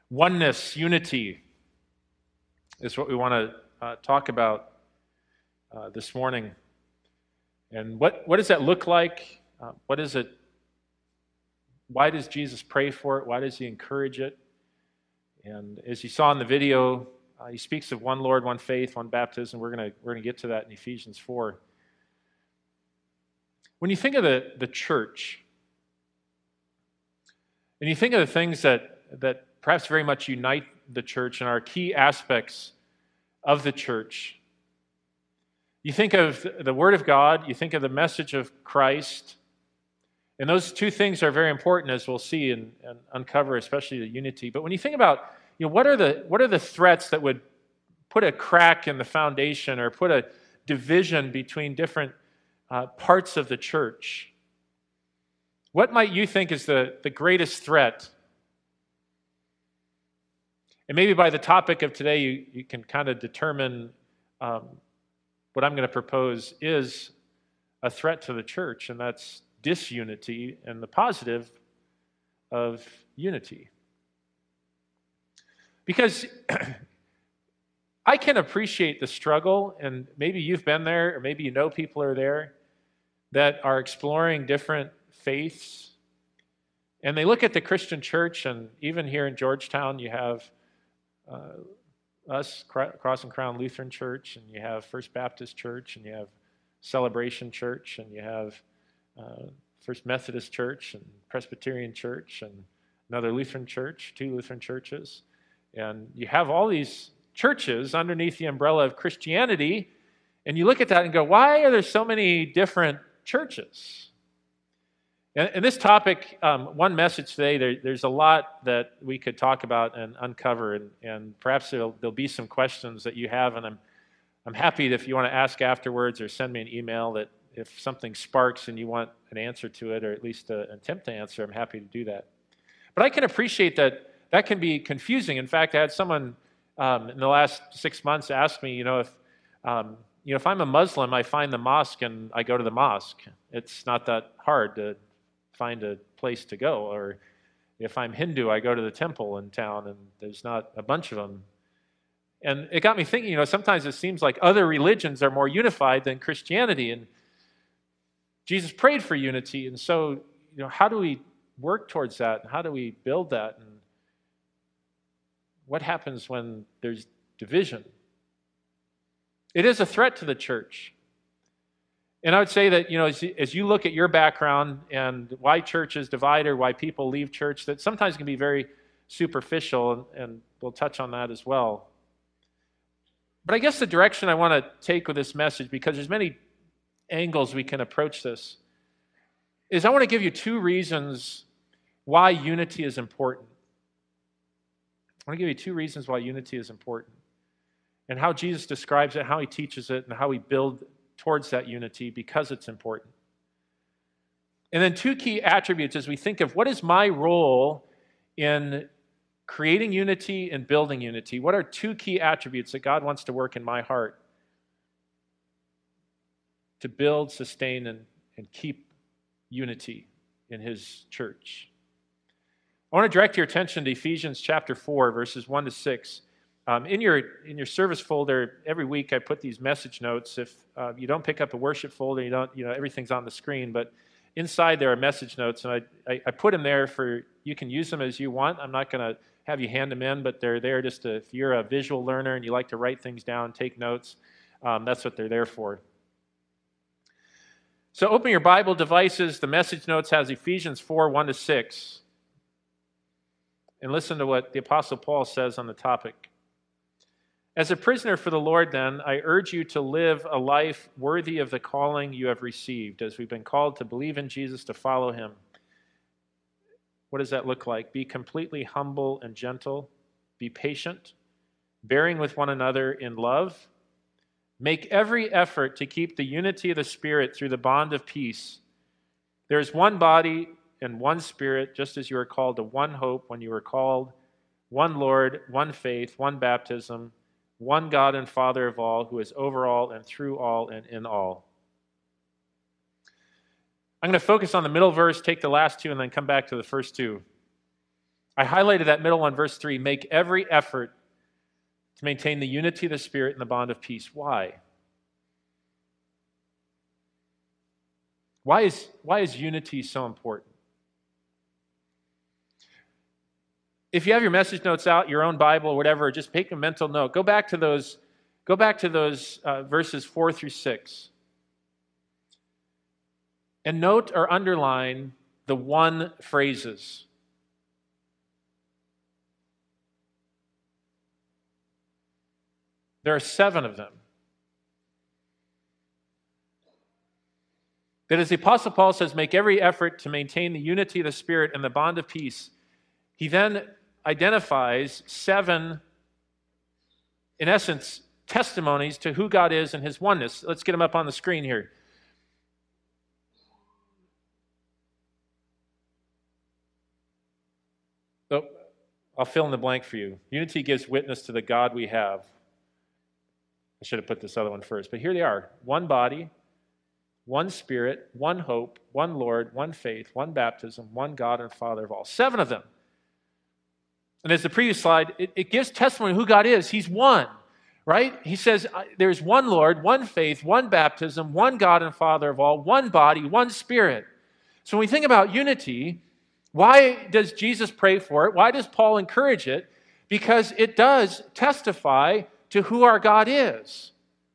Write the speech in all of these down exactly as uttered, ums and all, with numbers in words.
Oneness, unity, is what we want to uh, talk about uh, this morning. And what, what does that look like? Uh, what is it? Why does Jesus pray for it? Why does he encourage it? And as you saw in the video, uh, he speaks of one Lord, one faith, one baptism. We're going we're gonna get to that in Ephesians four. When you think of the, the church, and you think of the things that, that perhaps very much unite the church and are key aspects of the church, you think of the Word of God, you think of the message of Christ, and those two things are very important, as we'll see and, and uncover, especially the unity. But when you think about, you know, what are the what are the threats that would put a crack in the foundation or put a division between different uh, parts of the church? What might you think is the, the greatest threat? And maybe by the topic of today, you, you can kind of determine um, what I'm going to propose is a threat to the church, and that's disunity and the positive of unity. Because I can appreciate the struggle, and maybe you've been there, or maybe you know people are there, that are exploring different faiths. And they look at the Christian church, and even here in Georgetown, you have uh, us, Cross and Crown Lutheran Church, and you have First Baptist Church, and you have Celebration Church, and you have uh, First Methodist Church, and Presbyterian Church, and another Lutheran church, two Lutheran churches. And you have all these churches underneath the umbrella of Christianity, and you look at that and go, why are there so many different churches? And, and this topic, um, one message today, there, there's a lot that we could talk about and uncover, and, and perhaps there'll, there'll be some questions that you have, and I'm I'm happy if you want to ask afterwards or send me an email that if something sparks and you want an answer to it, or at least a, an attempt to answer, I'm happy to do that. But I can appreciate that that can be confusing. In fact, I had someone um, in the last six months ask me, you know, if um, you know, if I'm a Muslim, I find the mosque and I go to the mosque. It's not that hard to find a place to go. Or if I'm Hindu, I go to the temple in town, and there's not a bunch of them. And it got me thinking, you know, sometimes it seems like other religions are more unified than Christianity, and Jesus prayed for unity. And so, you know, how do we work towards that? And how do we build that? And what happens when there's division? It is a threat to the church. And I would say that, you know, as, as you look at your background and why churches divide or why people leave church, that sometimes can be very superficial, and, and we'll touch on that as well. But I guess the direction I want to take with this message, because there's many angles we can approach this, is I want to give you two reasons why unity is important. I want to give you two reasons why unity is important, and how Jesus describes it, how he teaches it, and how we build towards that unity because it's important. And then two key attributes as we think of what is my role in creating unity and building unity. What are two key attributes that God wants to work in my heart to build, sustain, and, and keep unity in his church? I want to direct your attention to Ephesians chapter four, verses one to six. Um, in your in your service folder, every week I put these message notes. If uh, you don't pick up a worship folder, you don't, you know, everything's on the screen, but inside there are message notes, and I, I, I put them there for, you can use them as you want. I'm not going to have you hand them in, but they're there just to, if you're a visual learner and you like to write things down, take notes, um, that's what they're there for. So open your Bible devices. The message notes has Ephesians four, one to six. And listen to what the Apostle Paul says on the topic. As a prisoner for the Lord, then, I urge you to live a life worthy of the calling you have received, as we've been called to believe in Jesus, to follow him. What does that look like? Be completely humble and gentle. Be patient, bearing with one another in love. Make every effort to keep the unity of the Spirit through the bond of peace. There is one body and one Spirit, just as you are called to one hope when you were called, one Lord, one faith, one baptism, one God and Father of all, who is over all and through all and in all. I'm going to focus on the middle verse, take the last two, and then come back to the first two. I highlighted that middle one, verse three, make every effort to maintain the unity of the Spirit and the bond of peace. Why? Why is, why is unity so important? If you have your message notes out, your own Bible, or whatever, just take a mental note. Go back to those, go back to those uh, verses four through six. And note or underline the one phrases. There are seven of them. That as the Apostle Paul says, make every effort to maintain the unity of the Spirit and the bond of peace, he then identifies seven, in essence, testimonies to who God is and his oneness. Let's get them up on the screen here. So, I'll fill in the blank for you. Unity gives witness to the God we have. I should have put this other one first, but here they are. One body, one Spirit, one hope, one Lord, one faith, one baptism, one God and Father of all. Seven of them. And as the previous slide, it, it gives testimony who God is. He's one, right? He says there's one Lord, one faith, one baptism, one God and Father of all, one body, one Spirit. So when we think about unity, why does Jesus pray for it? Why does Paul encourage it? Because it does testify to who our God is.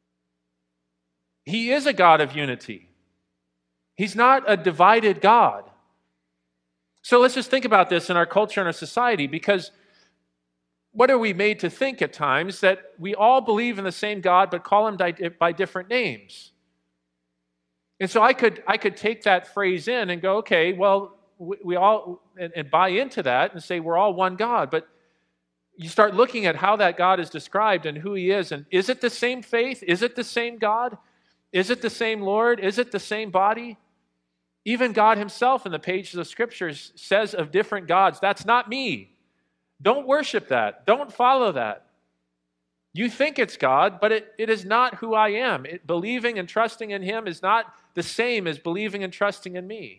He is a God of unity. He's not a divided God. So let's just think about this in our culture and our society, because what are we made to think at times? That we all believe in the same God, but call him by different names. And so I could, I could take that phrase in and go, okay, well, we, we all, and, and buy into that and say we're all one God. But you start looking at how that God is described and who he is, and is it the same faith? Is it the same God? Is it the same Lord? Is it the same body? Even God himself in the pages of Scriptures says of different gods, that's not me. Don't worship that. Don't follow that. You think it's God, but it, it is not who I am. It, believing and trusting in him is not the same as believing and trusting in me.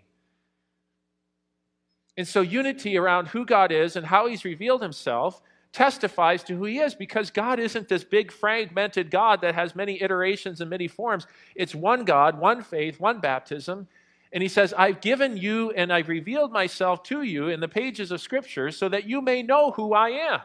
And so unity around who God is and how he's revealed himself testifies to who he is, because God isn't this big fragmented God that has many iterations and many forms. It's one God, one faith, one baptism. And he says, I've given you and I've revealed myself to you in the pages of Scripture so that you may know who I am.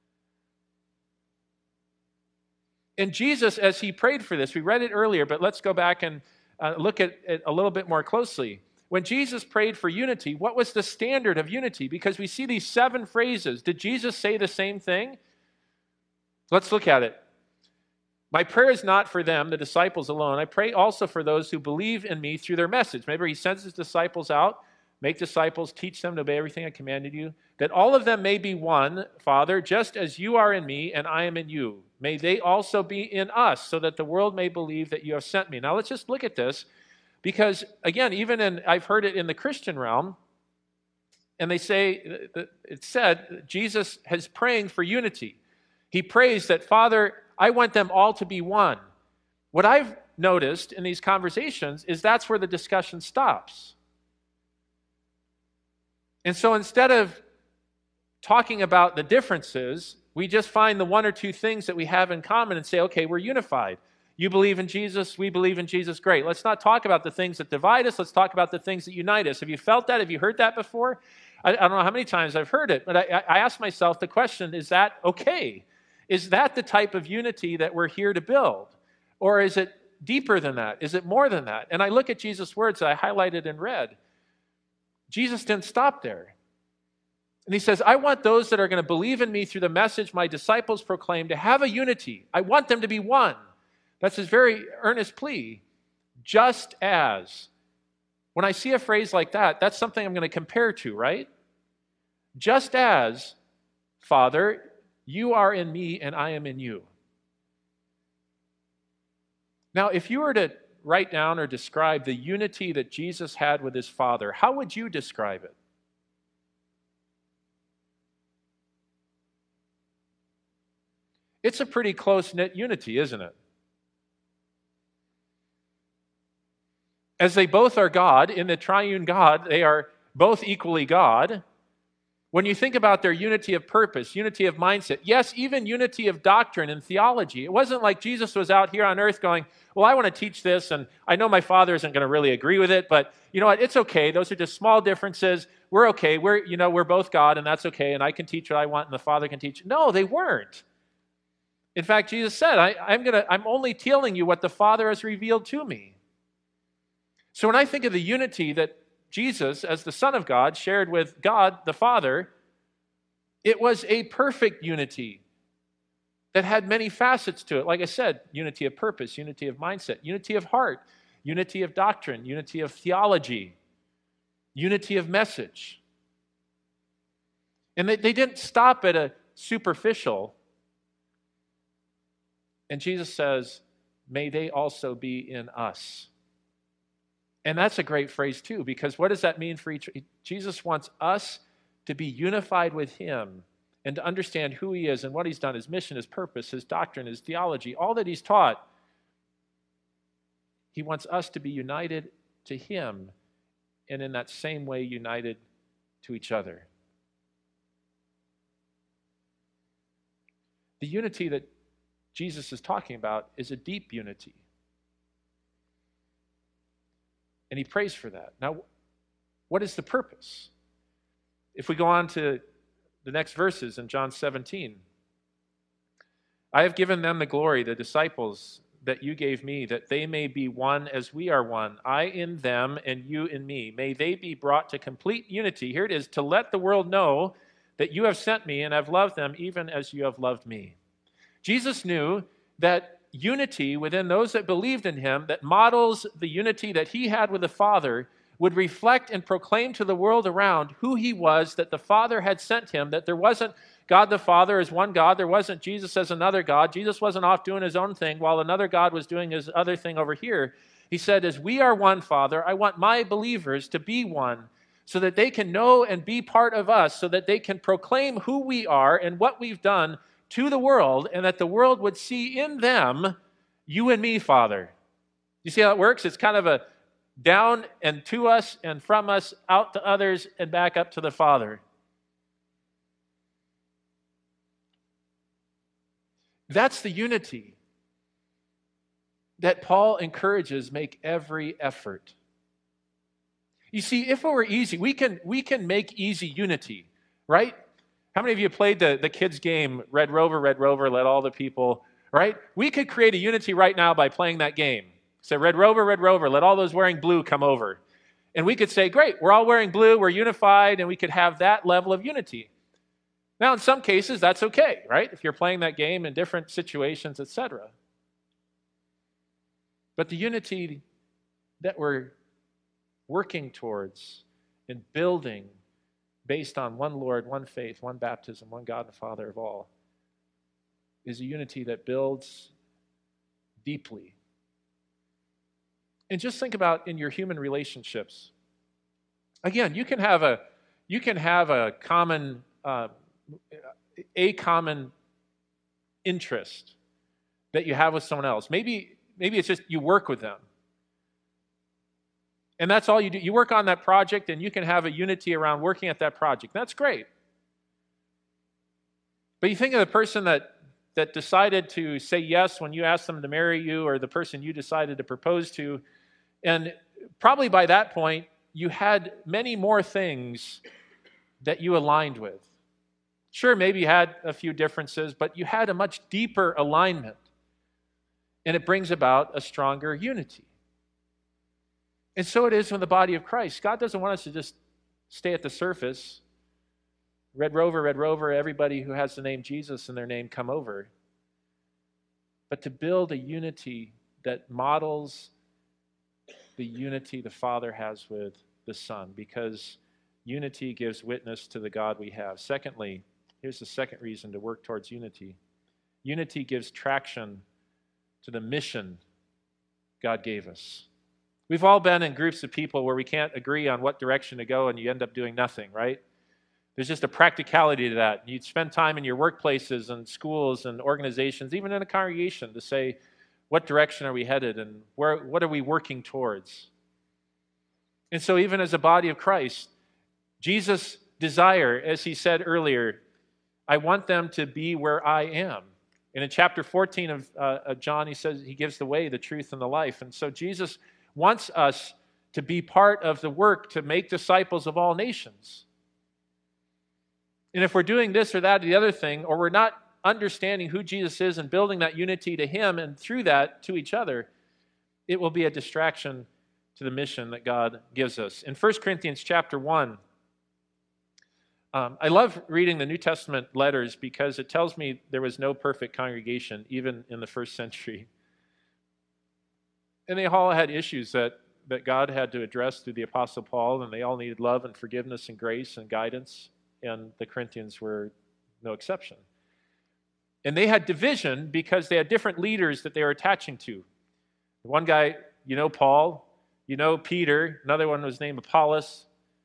And Jesus, as he prayed for this, we read it earlier, but let's go back and uh, look at it a little bit more closely. When Jesus prayed for unity, what was the standard of unity? Because we see these seven phrases. Did Jesus say the same thing? Let's look at it. My prayer is not for them, the disciples alone. I pray also for those who believe in me through their message. Remember, he sends his disciples out, make disciples, teach them to obey everything I commanded you, that all of them may be one, Father, just as you are in me and I am in you. May they also be in us, so that the world may believe that you have sent me. Now let's just look at this, because again, even in, I've heard it in the Christian realm, and they say, it said, Jesus is praying for unity. He prays that, Father, I want them all to be one. What I've noticed in these conversations is that's where the discussion stops. And so instead of talking about the differences, we just find the one or two things that we have in common and say, okay, we're unified. You believe in Jesus, we believe in Jesus, great. Let's not talk about the things that divide us, let's talk about the things that unite us. Have you felt that? Have you heard that before? I, I don't know how many times I've heard it, but I, I ask myself the question, is that okay? Is that the type of unity that we're here to build? Or is it deeper than that? Is it more than that? And I look at Jesus' words that I highlighted in red. Jesus didn't stop there. And he says, I want those that are going to believe in me through the message my disciples proclaim to have a unity. I want them to be one. That's his very earnest plea. Just as. When I see a phrase like that, that's something I'm going to compare to, right? Just as, Father, you are in me and I am in you. Now, if you were to write down or describe the unity that Jesus had with his Father, how would you describe it? It's a pretty close-knit unity, isn't it? As they both are God, in the triune God, they are both equally God. When you think about their unity of purpose, unity of mindset, yes, even unity of doctrine and theology. It wasn't like Jesus was out here on earth going, well, I want to teach this, and I know my Father isn't going to really agree with it, but you know what? It's okay. Those are just small differences. We're okay. We're, you know, we're both God, and that's okay, and I can teach what I want, and the Father can teach. No, they weren't. In fact, Jesus said, I, I'm gonna, I'm only telling you what the Father has revealed to me. So when I think of the unity that Jesus, as the Son of God, shared with God the Father, it was a perfect unity that had many facets to it. Like I said, unity of purpose, unity of mindset, unity of heart, unity of doctrine, unity of theology, unity of message. And they, they didn't stop at a superficial. And Jesus says, may they also be in us. And that's a great phrase too, because what does that mean for each? Jesus wants us to be unified with him and to understand who he is and what he's done, his mission, his purpose, his doctrine, his theology, all that he's taught. He wants us to be united to him and in that same way united to each other. The unity that Jesus is talking about is a deep unity. And he prays for that. Now, what is the purpose? If we go on to the next verses in John seventeen, I have given them the glory, the disciples that you gave me, that they may be one as we are one, I in them and you in me. May they be brought to complete unity. Here it is, to let the world know that you have sent me and have loved them even as you have loved me. Jesus knew that unity within those that believed in him, that models the unity that he had with the Father, would reflect and proclaim to the world around who he was, that the Father had sent him, that there wasn't God the Father as one God, there wasn't Jesus as another God. Jesus wasn't off doing his own thing while another God was doing his other thing over here. He said, as we are one, Father, I want my believers to be one so that they can know and be part of us, so that they can proclaim who we are and what we've done to the world, and that the world would see in them you and me, Father. You see how it works? It's kind of a down and to us and from us, out to others and back up to the Father. That's the unity that Paul encourages, make every effort. You see, if it were easy, we can, we can make easy unity, right? How many of you played the, the kids' game, Red Rover, Red Rover, let all the people, right? We could create a unity right now by playing that game. Say, Red Rover, Red Rover, let all those wearing blue come over. And we could say, great, we're all wearing blue, we're unified, and we could have that level of unity. Now, in some cases, that's okay, right? If you're playing that game in different situations, et cetera. But the unity that we're working towards and building based on one Lord, one faith, one baptism, one God and Father of all, is a unity that builds deeply. And just think about in your human relationships. Again, you can have a you can have a common uh, a common interest that you have with someone else. Maybe maybe it's just you work with them. And that's all you do. You work on that project and you can have a unity around working at that project. That's great. But you think of the person that, that decided to say yes when you asked them to marry you, or the person you decided to propose to, and probably by that point, you had many more things that you aligned with. Sure, maybe you had a few differences, but you had a much deeper alignment. And it brings about a stronger unity. And so it is in the body of Christ. God doesn't want us to just stay at the surface. Red Rover, Red Rover, everybody who has the name Jesus in their name come over. But to build a unity that models the unity the Father has with the Son, because unity gives witness to the God we have. Secondly, here's the second reason to work towards unity. Unity gives traction to the mission God gave us. We've all been in groups of people where we can't agree on what direction to go and you end up doing nothing, right? There's just a practicality to that. You spend time in your workplaces and schools and organizations, even in a congregation, to say, what direction are we headed and where, what are we working towards? And so even as a body of Christ, Jesus desire, as he said earlier, I want them to be where I am. And in chapter fourteen of, uh, of John, he says he gives the way, the truth, and the life. And so Jesus wants us to be part of the work to make disciples of all nations. And if we're doing this or that or the other thing, or we're not understanding who Jesus is and building that unity to him and through that to each other, it will be a distraction to the mission that God gives us. In First Corinthians chapter one, um, I love reading the New Testament letters because it tells me there was no perfect congregation, even in the first century. And they all had issues that, that God had to address through the Apostle Paul, and they all needed love and forgiveness and grace and guidance, and the Corinthians were no exception. And they had division because they had different leaders that they were attaching to. One guy, you know Paul, you know Peter, another one was named Apollos.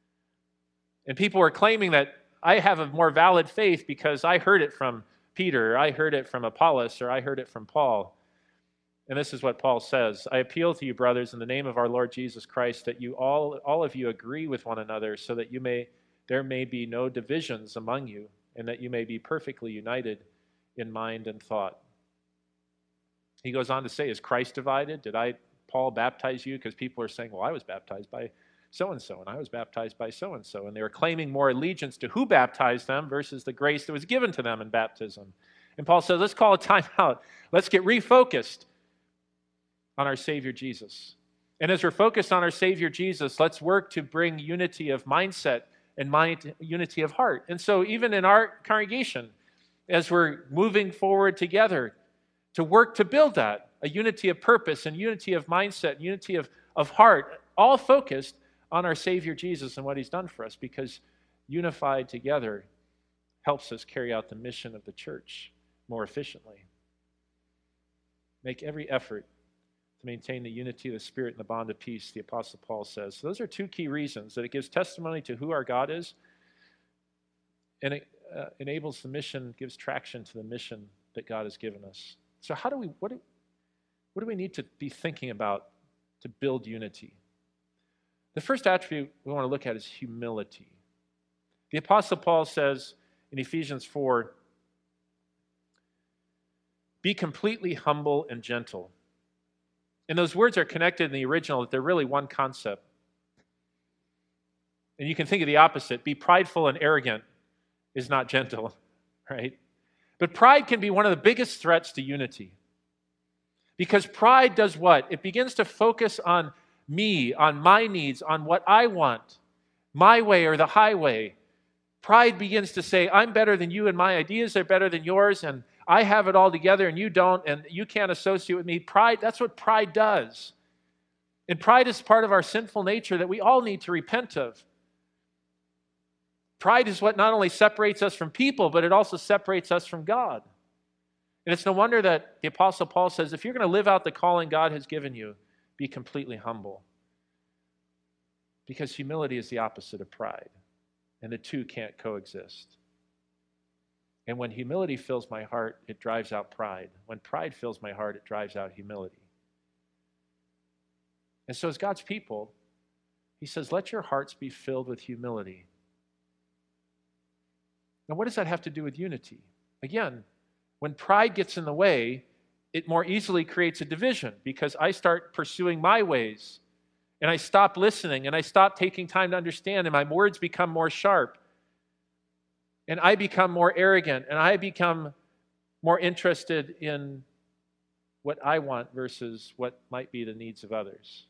And people were claiming that I have a more valid faith because I heard it from Peter, or I heard it from Apollos, or I heard it from Paul. And this is what Paul says: I appeal to you, brothers, in the name of our Lord Jesus Christ, that you all, all of you agree with one another, so that you may there may be no divisions among you, and that you may be perfectly united in mind and thought. He goes on to say, is Christ divided? Did I, Paul, baptize you? Because people are saying, well, I was baptized by so-and-so, and I was baptized by so-and-so. And they were claiming more allegiance to who baptized them versus the grace that was given to them in baptism. And Paul says, let's call a time out. Let's get refocused on our Savior Jesus. And as we're focused on our Savior Jesus, let's work to bring unity of mindset and mind, unity of heart. And so even in our congregation, as we're moving forward together to work to build that, a unity of purpose and unity of mindset, unity of, of heart, all focused on our Savior Jesus and what he's done for us, because unified together helps us carry out the mission of the church more efficiently. Make every effort to maintain the unity of the Spirit and the bond of peace, the Apostle Paul says. So those are two key reasons: that it gives testimony to who our God is, and it uh, enables the mission, gives traction to the mission that God has given us. So how do we, what do, what do we need to be thinking about to build unity? The first attribute we want to look at is humility. The Apostle Paul says in Ephesians four, be completely humble and gentle. And those words are connected in the original, that they're really one concept. And you can think of the opposite. Be prideful and arrogant is not gentle, right? But pride can be one of the biggest threats to unity. Because pride does what? It begins to focus on me, on my needs, on what I want, my way or the highway. Pride begins to say, I'm better than you, and my ideas are better than yours, and I have it all together and you don't, and you can't associate with me. Pride, that's what pride does. And pride is part of our sinful nature that we all need to repent of. Pride is what not only separates us from people, but it also separates us from God. And it's no wonder that the Apostle Paul says, if you're going to live out the calling God has given you, be completely humble. Because humility is the opposite of pride, and the two can't coexist. And when humility fills my heart, it drives out pride. When pride fills my heart, it drives out humility. And so as God's people, he says, let your hearts be filled with humility. Now, what does that have to do with unity? Again, when pride gets in the way, it more easily creates a division, because I start pursuing my ways, and I stop listening, and I stop taking time to understand, and my words become more sharp. And I become more arrogant, and I become more interested in what I want versus what might be the needs of others.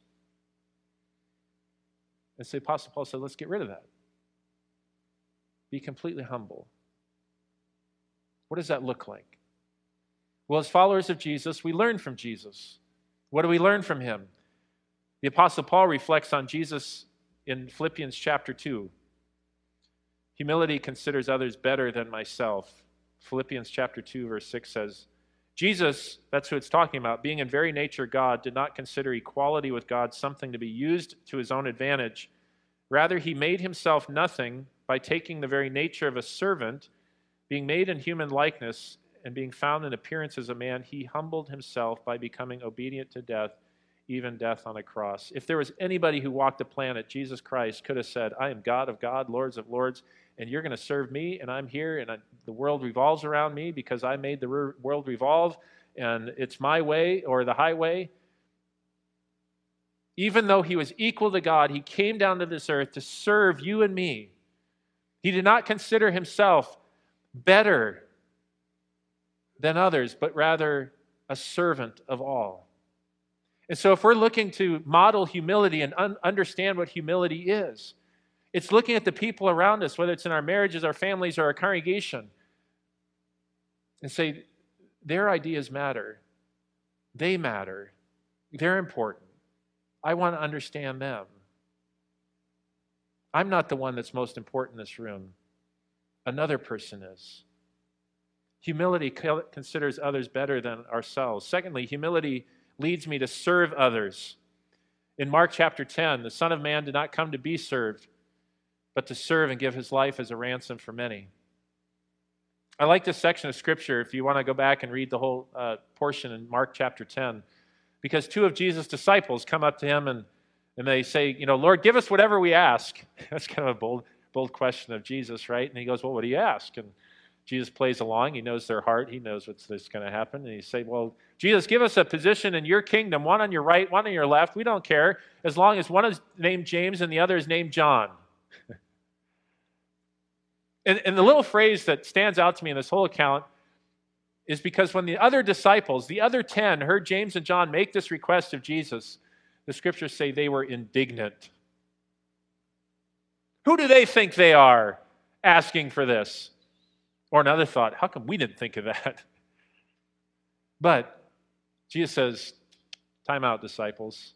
And so the Apostle Paul said, let's get rid of that. Be completely humble. What does that look like? Well, as followers of Jesus, we learn from Jesus. What do we learn from him? The Apostle Paul reflects on Jesus in Philippians chapter two. Humility considers others better than myself. Philippians chapter two, verse six says, Jesus, that's who it's talking about, being in very nature God, did not consider equality with God something to be used to his own advantage. Rather, he made himself nothing by taking the very nature of a servant, being made in human likeness, and being found in appearance as a man, he humbled himself by becoming obedient to death, even death on a cross. If there was anybody who walked the planet, Jesus Christ could have said, I am God of God, Lords of Lords, and you're going to serve me, and I'm here, and I, the world revolves around me because I made the re- world revolve, and it's my way or the highway. Even though he was equal to God, he came down to this earth to serve you and me. He did not consider himself better than others, but rather a servant of all. And so if we're looking to model humility and un- understand what humility is, it's looking at the people around us, whether it's in our marriages, our families, or our congregation, and say, their ideas matter. They matter. They're important. I want to understand them. I'm not the one that's most important in this room. Another person is. Humility considers others better than ourselves. Secondly, humility leads me to serve others. In Mark chapter ten, the Son of Man did not come to be served, but to serve and give his life as a ransom for many. I like this section of Scripture, if you want to go back and read the whole uh, portion in Mark chapter ten, because two of Jesus' disciples come up to him and, and they say, you know, Lord, give us whatever we ask. That's kind of a bold, bold question of Jesus, right? And he goes, well, what do you ask? And Jesus plays along. He knows their heart. He knows what's going to happen. And he say, well, Jesus, give us a position in your kingdom, one on your right, one on your left. We don't care, as long as one is named James and the other is named John. and, and the little phrase that stands out to me in this whole account is because when the other disciples, the other ten, heard James and John make this request of Jesus, the Scriptures say they were indignant. Who do they think they are asking for this? Or another thought, how come we didn't think of that? But Jesus says, time out, disciples.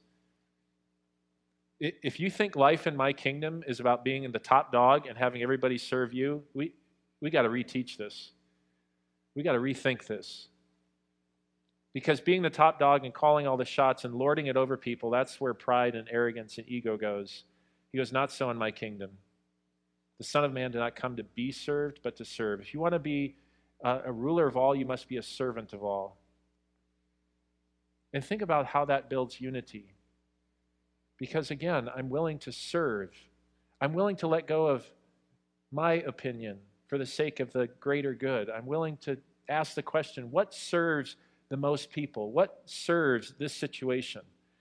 If you think life in my kingdom is about being in the top dog and having everybody serve you, we, we got to reteach this. We got to rethink this. Because being the top dog and calling all the shots and lording it over people, that's where pride and arrogance and ego goes. He goes, not so in my kingdom. The Son of Man did not come to be served, but to serve. If you want to be a, a ruler of all, you must be a servant of all. And think about how that builds unity. Because again, I'm willing to serve. I'm willing to let go of my opinion for the sake of the greater good. I'm willing to ask the question, what serves the most people? What serves this situation?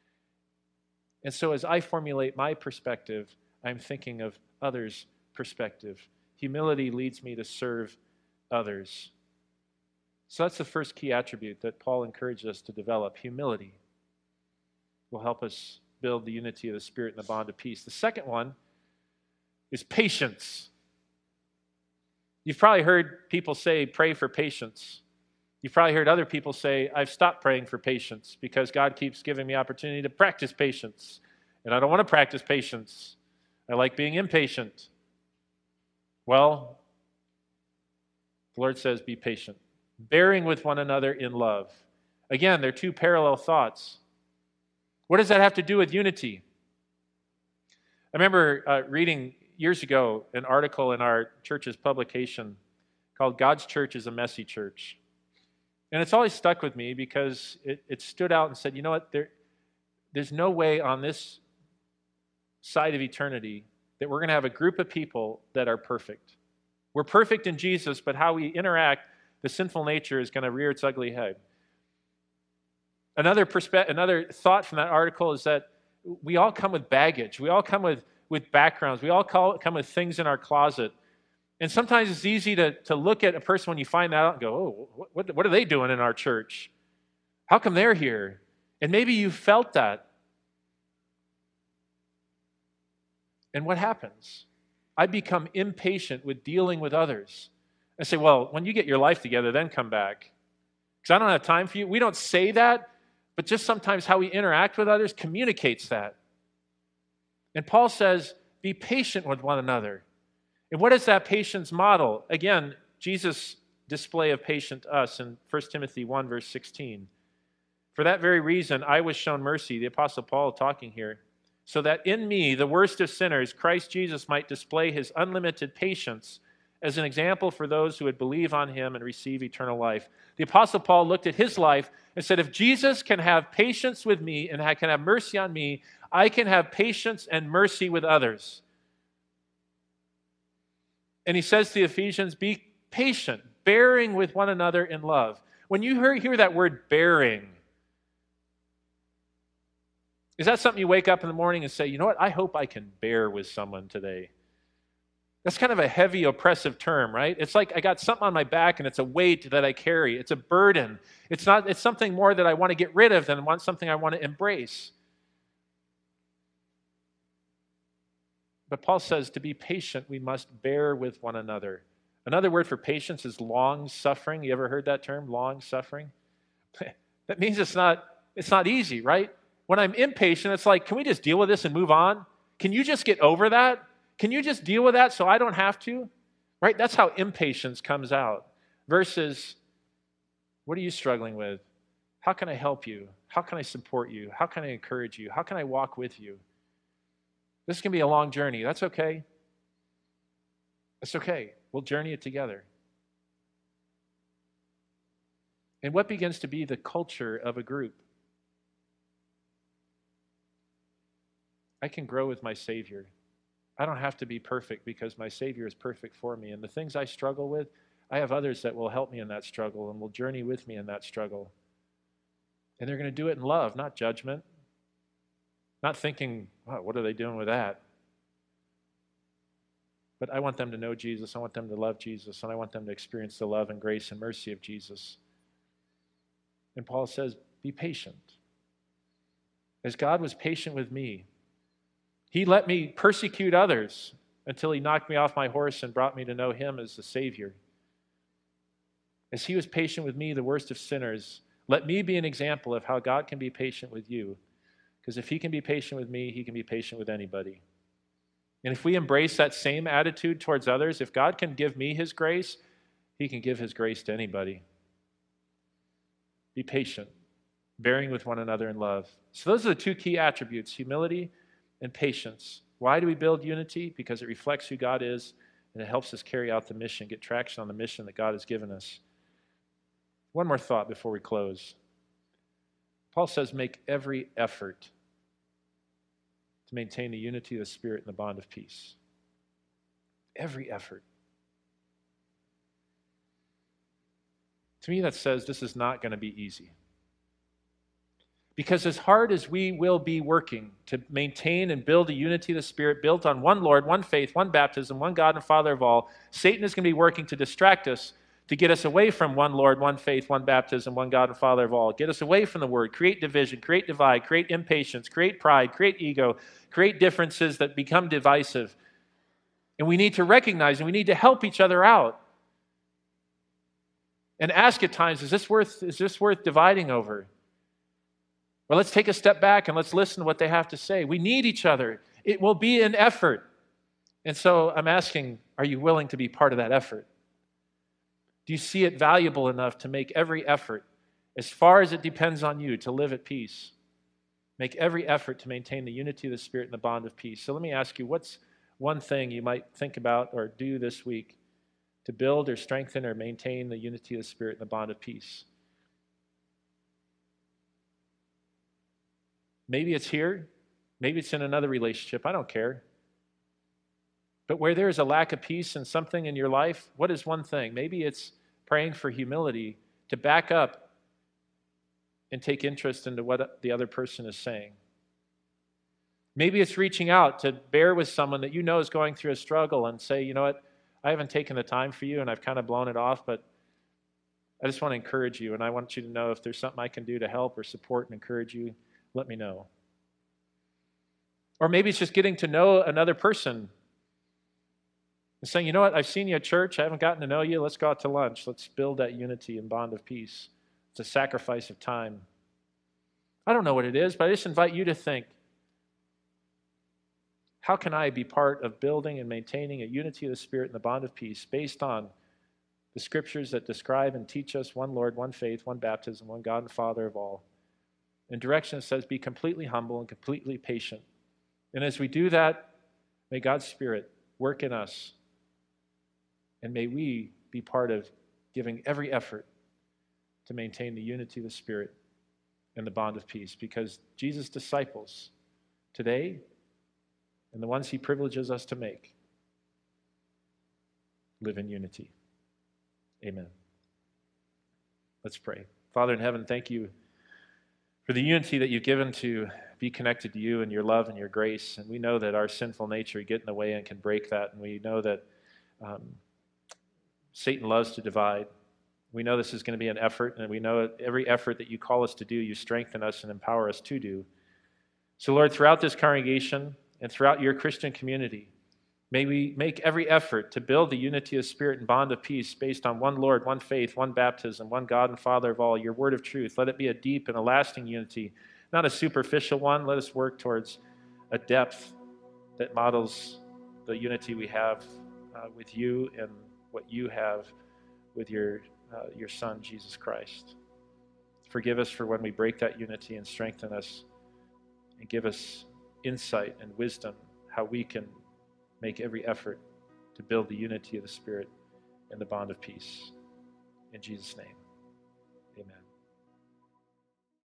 And so as I formulate my perspective, I'm thinking of others' perspective. Humility leads me to serve others. So that's the first key attribute that Paul encourages us to develop. Humility will help us build the unity of the Spirit and the bond of peace. The second one is patience. You've probably heard people say, pray for patience. You've probably heard other people say, I've stopped praying for patience because God keeps giving me opportunity to practice patience. And I don't want to practice patience. I like being impatient. Well, the Lord says, be patient, bearing with one another in love. Again, they're two parallel thoughts. What does that have to do with unity? I remember uh, reading years ago an article in our church's publication called God's Church is a Messy Church. And it's always stuck with me because it, it stood out and said, you know what, there, there's no way on this side of eternity that we're going to have a group of people that are perfect. We're perfect in Jesus, but how we interact, the sinful nature is going to rear its ugly head. Another perspe- another thought from that article is that we all come with baggage. We all come with, with backgrounds. We all call, come with things in our closet. And sometimes it's easy to, to look at a person when you find that out and go, oh, what, what are they doing in our church? How come they're here? And maybe you felt that. And what happens? I become impatient with dealing with others. I say, well, when you get your life together, then come back. Because I don't have time for you. We don't say that, but just sometimes how we interact with others communicates that. And Paul says, be patient with one another. And what is that patience model? Again, Jesus' display of patience to us in First Timothy one, verse sixteen. For that very reason, I was shown mercy, the Apostle Paul talking here, so that in me, the worst of sinners, Christ Jesus might display his unlimited patience as an example for those who would believe on him and receive eternal life. The Apostle Paul looked at his life and said, if Jesus can have patience with me and can have mercy on me, I can have patience and mercy with others. And he says to the Ephesians, be patient, bearing with one another in love. When you hear, hear that word bearing, is that something you wake up in the morning and say, you know what, I hope I can bear with someone today? That's kind of a heavy, oppressive term, right? It's like I got something on my back and it's a weight that I carry. It's a burden. It's not, it's something more that I want to get rid of than want something I want to embrace. But Paul says to be patient, we must bear with one another. Another word for patience is long-suffering. You ever heard that term, long-suffering? That means it's not, it's not easy, right? When I'm impatient, it's like, can we just deal with this and move on? Can you just get over that? Can you just deal with that so I don't have to? Right? That's how impatience comes out. Versus, what are you struggling with? How can I help you? How can I support you? How can I encourage you? How can I walk with you? This can be a long journey. That's okay. That's okay. We'll journey it together. And what begins to be the culture of a group? I can grow with my Savior. I don't have to be perfect because my Savior is perfect for me. And the things I struggle with, I have others that will help me in that struggle and will journey with me in that struggle. And they're going to do it in love, not judgment. Not thinking, wow, what are they doing with that? But I want them to know Jesus. I want them to love Jesus. And I want them to experience the love and grace and mercy of Jesus. And Paul says, be patient. As God was patient with me, he let me persecute others until he knocked me off my horse and brought me to know him as the Savior. As he was patient with me, the worst of sinners, let me be an example of how God can be patient with you. Because if he can be patient with me, he can be patient with anybody. And if we embrace that same attitude towards others, if God can give me his grace, he can give his grace to anybody. Be patient, bearing with one another in love. So those are the two key attributes, humility and patience. Why do we build unity? Because it reflects who God is, and it helps us carry out the mission, get traction on the mission that God has given us. One more thought before we close. Paul says, make every effort to maintain the unity of the Spirit and the bond of peace. Every effort. To me, that says this is not going to be easy. Because as hard as we will be working to maintain and build a unity of the Spirit built on one Lord, one faith, one baptism, one God and Father of all, Satan is going to be working to distract us, to get us away from one Lord, one faith, one baptism, one God and Father of all, get us away from the Word, create division, create divide, create impatience, create pride, create ego, create differences that become divisive. And we need to recognize and we need to help each other out. And ask at times, is this worth, is this worth dividing over? Well, let's take a step back and let's listen to what they have to say. We need each other. It will be an effort. And so I'm asking, are you willing to be part of that effort? Do you see it valuable enough to make every effort, as far as it depends on you, to live at peace? Make every effort to maintain the unity of the Spirit and the bond of peace. So let me ask you, what's one thing you might think about or do this week to build or strengthen or maintain the unity of the Spirit and the bond of peace? Maybe it's here. Maybe it's in another relationship. I don't care. But where there is a lack of peace in something in your life, what is one thing? Maybe it's praying for humility to back up and take interest into what the other person is saying. Maybe it's reaching out to bear with someone that you know is going through a struggle and say, you know what, I haven't taken the time for you and I've kind of blown it off, but I just want to encourage you and I want you to know if there's something I can do to help or support and encourage you, let me know. Or maybe it's just getting to know another person and saying, you know what, I've seen you at church, I haven't gotten to know you, let's go out to lunch, let's build that unity and bond of peace. It's a sacrifice of time. I don't know what it is, but I just invite you to think, how can I be part of building and maintaining a unity of the Spirit and the bond of peace based on the scriptures that describe and teach us one Lord, one faith, one baptism, one God and Father of all. And direction that says be completely humble and completely patient. And as we do that, may God's Spirit work in us. And may we be part of giving every effort to maintain the unity of the Spirit and the bond of peace. Because Jesus' disciples today and the ones he privileges us to make live in unity. Amen. Let's pray. Father in heaven, thank you for the unity that you've given to be connected to you and your love and your grace. And we know that our sinful nature get in the way and can break that. And we know that um, Satan loves to divide. We know this is going to be an effort, and we know every effort that you call us to do, you strengthen us and empower us to do. So, Lord, throughout this congregation and throughout your Christian community, may we make every effort to build the unity of spirit and bond of peace based on one Lord, one faith, one baptism, one God and Father of all, your word of truth. Let it be a deep and a lasting unity, not a superficial one. Let us work towards a depth that models the unity we have uh, with you and what you have with your, uh, your Son, Jesus Christ. Forgive us for when we break that unity, and strengthen us and give us insight and wisdom how we can make every effort to build the unity of the Spirit and the bond of peace. In Jesus' name, amen.